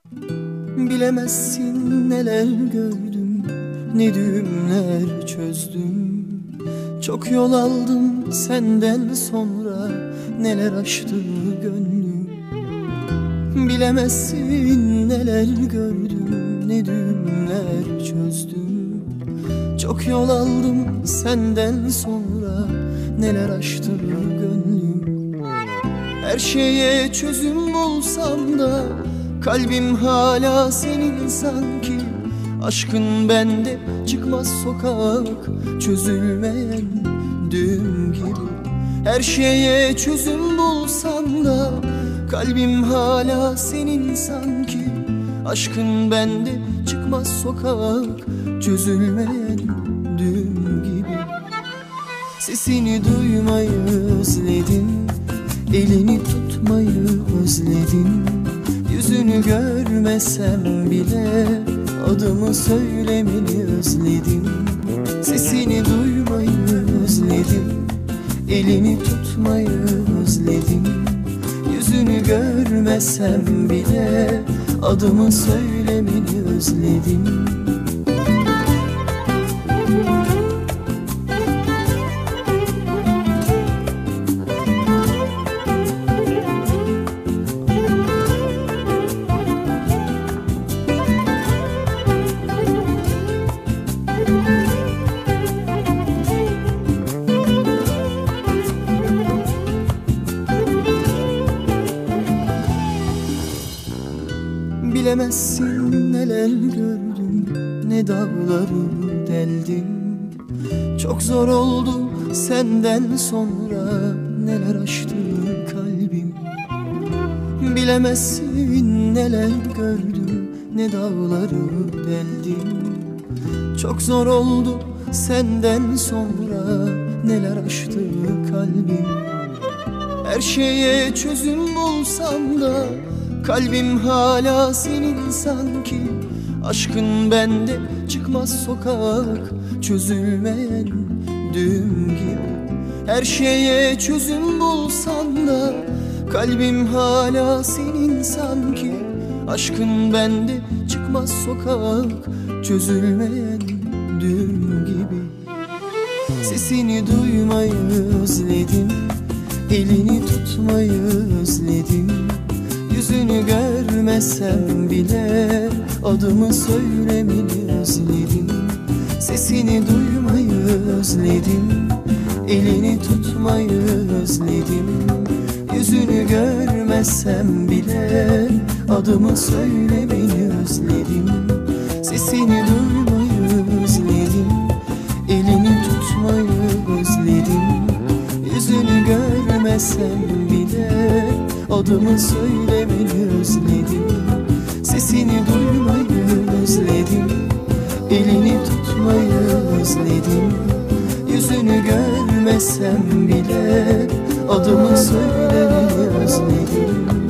Bilemezsin neler gördüm, ne düğümler çözdüm. Çok yol aldım senden sonra, neler aştı gönlüm. Bilemezsin neler gördüm, ne düğümler çözdüm. Çok yol aldım senden sonra, neler aştı gönlüm. Her şeye çözüm bulsam da kalbim hala senin sanki. Aşkın bende çıkmaz sokak, çözülmeyen düğüm gibi. Her şeye çözüm bulsam da kalbim hala senin sanki. Aşkın bende çıkmaz sokak, çözülmeyen düğüm gibi. Sesini duymayı özledim, elini tutmayı özledim. Yüzünü görmesem bile adımı söylemeni özledim. Sesini duymayı özledim, elini tutmayı özledim. Yüzünü görmesem bile adımı söylemeni özledim. Bilemezsin neler gördüm, ne dağları deldim. Çok zor oldu senden sonra, neler aştı kalbim. Bilemezsin neler gördüm, ne dağları deldim. Çok zor oldu senden sonra, neler aştı kalbim. Her şeye çözüm bulsam da kalbim hala senin sanki. Aşkın bende çıkmaz sokak, çözülmeyen düğüm gibi. Her şeye çözüm bulsam da kalbim hala senin sanki. Aşkın bende çıkmaz sokak, çözülmeyen düğüm gibi. Sesini duymayı özledim, elini tutmayı özledim. Yüzünü görmesem bile adımı söylemeni özledim. Sesini duymayı özledim, elini tutmayı özledim. Yüzünü görmesem bile adımı söylemeni özledim. Sesini duymayı özledim, elini tutmayı özledim. Yüzünü görmesem bile adımı söylemeni özledim. Sesini duymayı özledim, elini tutmayı özledim. Yüzünü görmesem bile adımı söylemeni özledim.